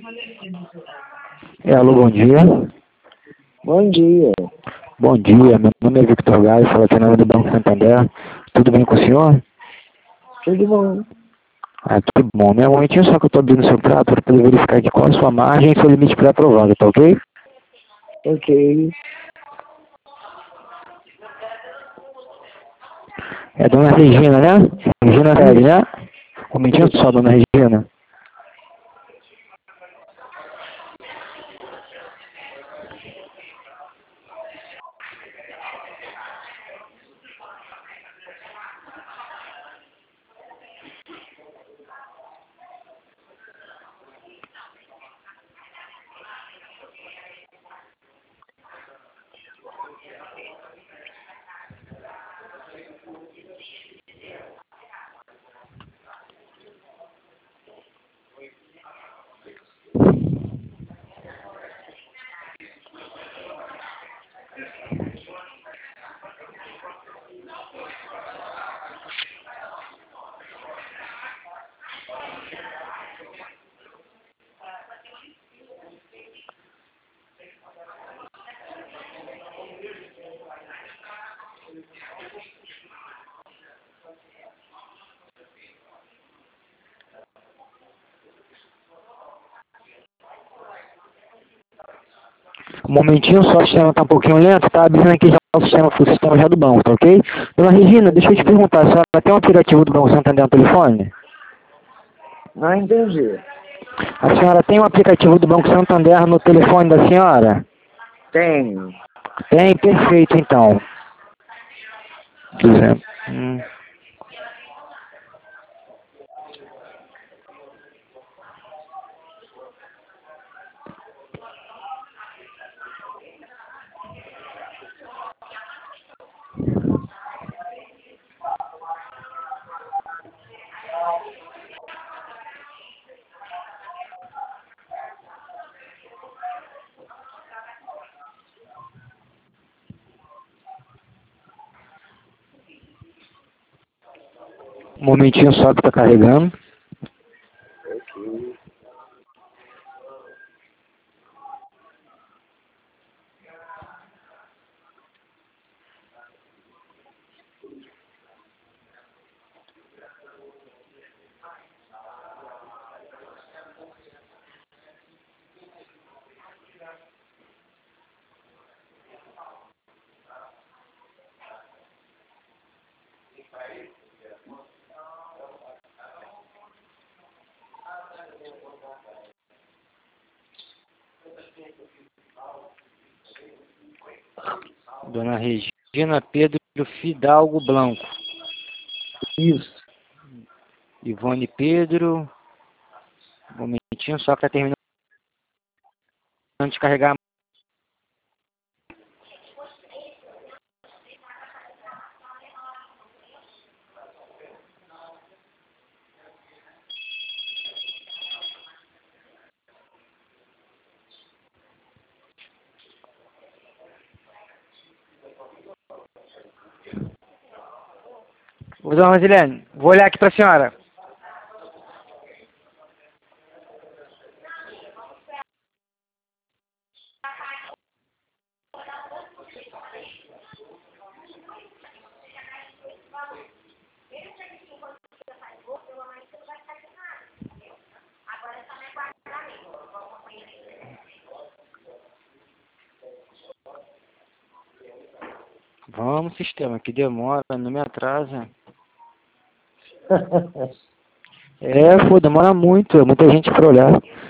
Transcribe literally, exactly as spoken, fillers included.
É, alô, bom dia. Bom dia. Bom dia, meu nome é Victor Gai, falo aqui em nome do Banco Santander. Tudo bem com o senhor? Tudo bom. Ah, que bom. Meu momentinho só que eu estou abrindo o seu prato para poder verificar aqui qual a sua margem e seu limite pré-aprovado, tá ok? Ok. É a dona Regina, né? Regina Velho, né? Um momentinho só, dona Regina. Um momentinho só, o sistema tá um pouquinho lento, tá abrindo aqui já o sistema, o sistema já do banco, tá ok? Dona Regina, deixa eu te perguntar, a senhora tem um aplicativo do Banco Santander no telefone? Não entendi. A senhora tem um aplicativo do Banco Santander no telefone da senhora? Tenho. Tem, perfeito então. duzentos. Hum. Um momentinho só que tá carregando. Ok. Dona Regina Pedro Fidalgo Blanco. Isso. Ivone Pedro. Um momentinho só que tá terminando de carregar. Ô, dona Rosilene, vou olhar aqui pra senhora. Vamos, sistema, que demora, não me atrasa. É, pô, demora muito, é muita gente pra olhar.